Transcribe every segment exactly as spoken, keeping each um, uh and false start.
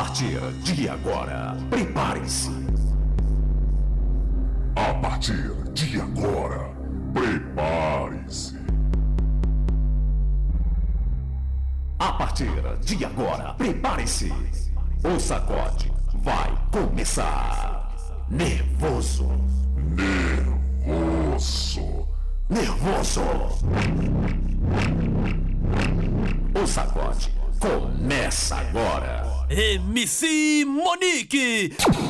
partir de agora, prepare-se. A partir de agora, prepare-se. A partir de agora, prepare-se. O sacode vai começar. Nervoso. Nervoso. Nervoso. O sacode começa agora. M C Monique.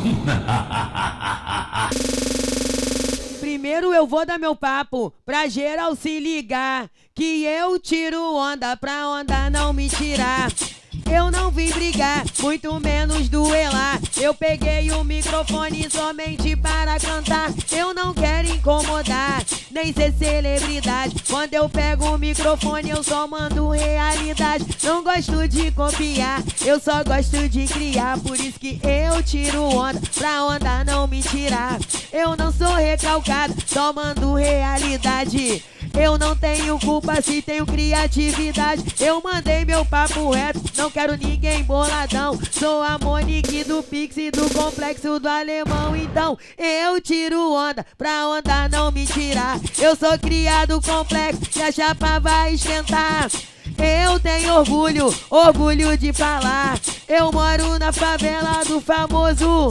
Primeiro eu vou dar meu papo pra geral se ligar, que eu tiro onda pra onda não me tirar. Eu não vim brigar, muito menos duelar. Eu peguei o microfone somente para cantar. Eu não quero incomodar, nem ser celebridade. Quando eu pego o microfone eu só mando realidade. Não gosto de copiar, eu só gosto de criar. Por isso que eu tiro onda, pra onda não me tirar. Eu não sou recalcado, só mando realidade. Eu não tenho culpa se tenho criatividade. Eu mandei meu papo reto, não quero ninguém boladão. Sou a Monique do Pix e do Complexo do Alemão. Então eu tiro onda, pra onda não me tirar. Eu sou criado complexo e a chapa vai esquentar. Eu tenho orgulho, orgulho de falar. Eu moro na favela do famoso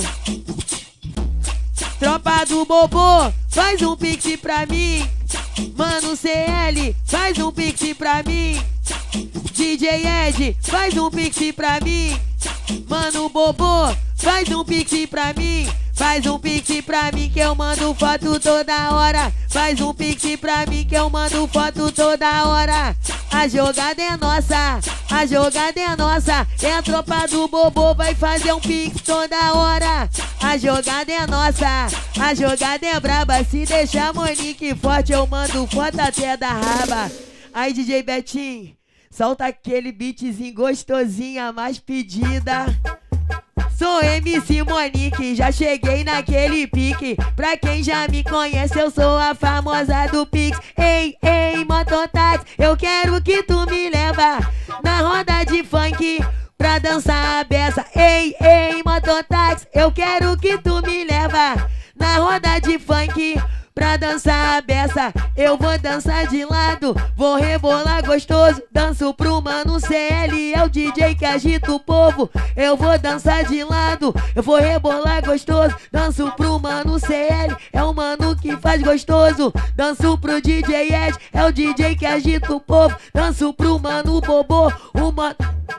Tropa do Bobô. Faz um pix pra mim. Mano C L, faz um pix pra mim. D J Ed, faz um pix pra mim. Mano Bobô, faz um pix pra mim. Faz um pix pra mim que eu mando foto toda hora. Faz um pix pra mim que eu mando foto toda hora. A jogada é nossa, a jogada é nossa. É a tropa do Bobô, vai fazer um pix toda hora. A jogada é nossa, a jogada é braba. Se deixar Monique forte eu mando foto até da raba. Aí D J Betinho, solta aquele beatzinho gostosinho, a mais pedida. Sou M C Monique, já cheguei naquele pique. Pra quem já me conhece, eu sou a famosa do Pix. Ei, ei, mototáxi, eu quero que tu me leva na roda de funk pra dançar a beça. Ei, ei, mototáxi, eu quero que tu me leva na roda de funk pra dançar a beça. Eu vou dançar de lado, vou rebolar gostoso. Danço pro mano C L, é o D J que agita o povo. Eu vou dançar de lado, eu vou rebolar gostoso. Danço pro mano C L, é o mano que faz gostoso. Danço pro D J Ed, é o D J que agita o povo. Danço pro mano Bobô, o mano...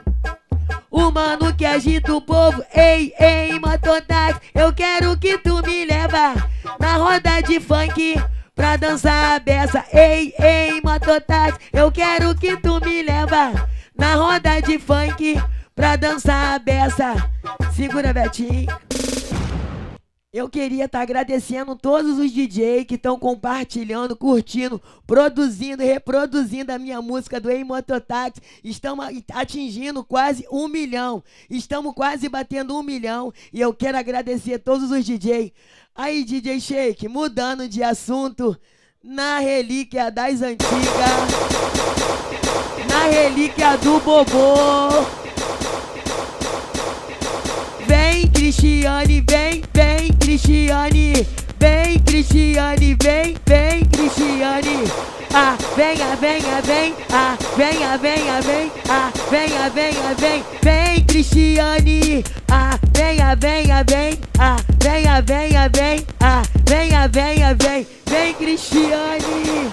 O mano que agita o povo. Ei, ei, mototáxi, eu quero que tu me leva na roda de funk pra dançar a beça. Ei, ei, mototáxi, eu quero que tu me leva na roda de funk pra dançar a beça. Segura, Betinho. Eu queria estar tá agradecendo todos os D Js que estão compartilhando, curtindo, produzindo e reproduzindo a minha música do Ei Mototáxi. Estamos atingindo quase um milhão. Estamos quase batendo um milhão. E eu quero agradecer todos os D Js. Aí, D J Shake, mudando de assunto, na relíquia das antigas, na relíquia do Bobô. Vem, Cristiane, vem, vem, Cristiane. Vem, Cristiane, vem, vem, Cristiane. Ah, venha, venha, vem. Ah, venha, venha, vem. Ah, venha, venha, vem. Vem, Cristiane. Ah, venha, venha, vem. Ah, venha, venha, vem. Ah, venha, venha, vem. Vem, Cristiane.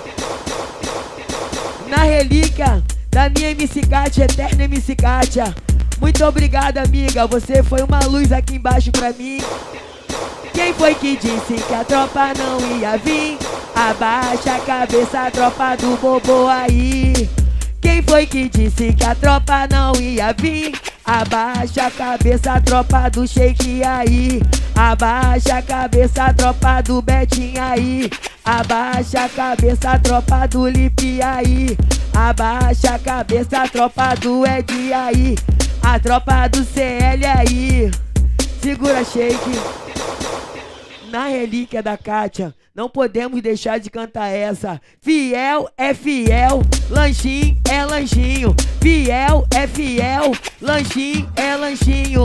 Na relíquia da minha M C Kátia, eterna M C Kátia. Muito obrigado, amiga, você foi uma luz aqui embaixo pra mim. Quem foi que disse que a tropa não ia vir? Abaixa a cabeça, tropa do Bobô aí. Quem foi que disse que a tropa não ia vir? Abaixa a cabeça, tropa do Shake aí. Abaixa a cabeça, tropa do Betinho aí. Abaixa a cabeça, tropa do Lipe aí. Abaixa a cabeça, tropa do Ed aí. A tropa do C L aí. Segura, Shake. Na relíquia da Kátia, não podemos deixar de cantar essa. Fiel é fiel, lanchinho é lanchinho. Fiel é fiel, lanchinho é lanchinho.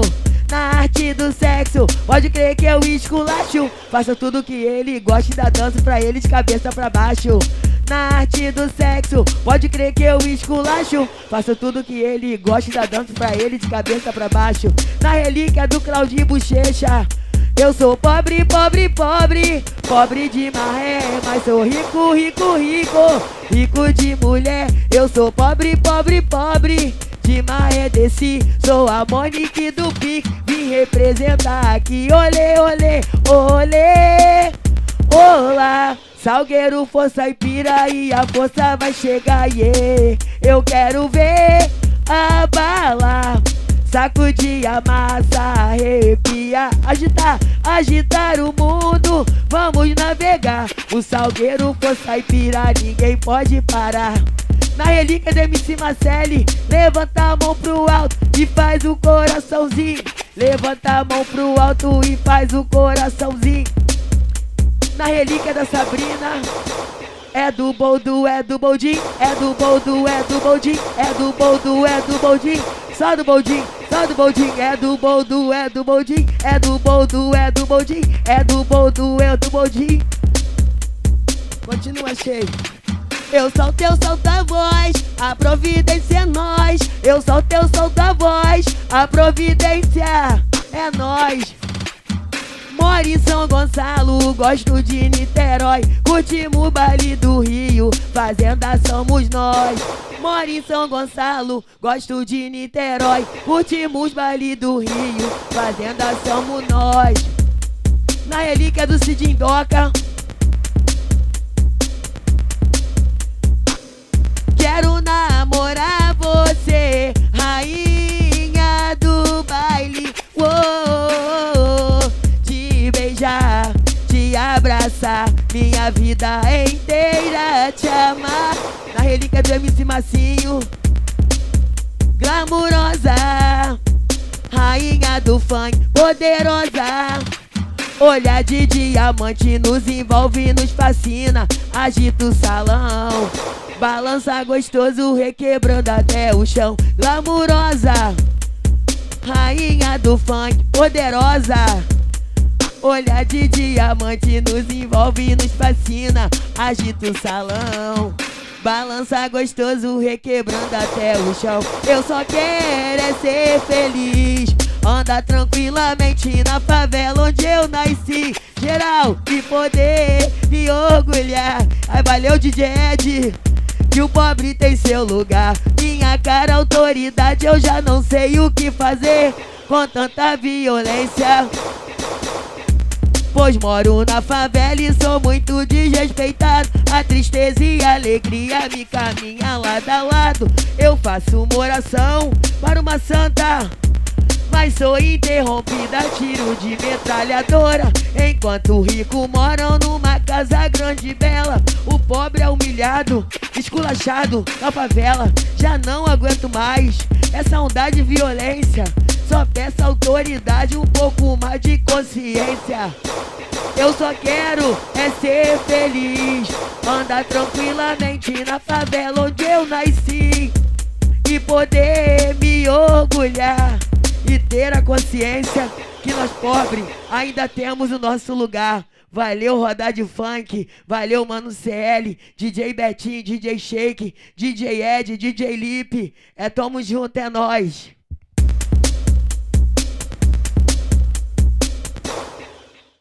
Na arte do sexo, pode crer que eu esculacho. Faço tudo que ele gosta e dá dança pra ele de cabeça pra baixo. Na arte do sexo, pode crer que eu esculacho. Faço tudo que ele gosta e dá dança pra ele de cabeça pra baixo. Na relíquia do Claudinho Bochecha, eu sou pobre, pobre, pobre, pobre de maré, mas sou rico, rico, rico, rico de mulher. Eu sou pobre, pobre, pobre, de maré desci, sou a Monique do Pique, vim representar aqui. Olê, olê, olê, olá. Salgueiro, força e pira e a força vai chegar, yeah. Eu quero ver a bala, sacudir a massa, arrepiar, agitar, agitar o mundo, vamos navegar. O Salgueiro, força e pira, ninguém pode parar. Na relíquia do M C Marcelli, levanta a mão pro alto e faz o coraçãozinho. Levanta a mão pro alto e faz o coraçãozinho. Na relíquia da Sabrina, é do boldo, é do boldinho, é do boldo, é do boldinho, é do boldo, é do boldinho, só do boldinho, só do boldinho, é do boldo, é do boldinho, é do boldo, é do boldinho, é do boldo, é do boldinho. Continua cheio. Eu sou teu solta-voz, a providência é nós. Eu sou teu solta-voz, a providência é nós. Moro em São Gonçalo, gosto de Niterói, curtimos o baile do Rio, fazenda somos nós. Moro em São Gonçalo, gosto de Niterói, curtimos o baile do Rio, fazenda somos nós. Na relíquia do Cid Indoca, quero namorar você, rainha do baile, uou, te beijar, te abraçar, minha vida inteira te amar. Na relíquia do M C Massinho, glamurosa, rainha do funk, poderosa. Olhar de diamante nos envolve, nos fascina, agita o salão, balança gostoso, requebrando até o chão. Glamurosa, rainha do funk, poderosa. Olhar de diamante nos envolve, nos fascina, agita o salão, balança gostoso, requebrando até o chão. Eu só quero é ser feliz, andar tranquilamente na favela onde eu nasci, geral, e poder me orgulhar. Aí valeu D J Ed, que o pobre tem seu lugar. Minha cara, autoridade, eu já não sei o que fazer com tanta violência, pois moro na favela e sou muito desrespeitado. A tristeza e a alegria me caminham lado a lado. Eu faço uma oração para uma santa, mas sou interrompida, tiro de metralhadora. Enquanto o rico moram numa casa grande e bela, o pobre é humilhado, esculachado na favela. Já não aguento mais essa onda de violência, só peço autoridade, um pouco mais de consciência. Eu só quero é ser feliz, andar tranquilamente na favela onde eu nasci, e poder me orgulhar e ter a consciência que nós pobres ainda temos o nosso lugar. Valeu Rodar de Funk, valeu Mano C L, D J Betinho, D J Shake, D J Ed, D J Lip. É tamo junto, é nóis.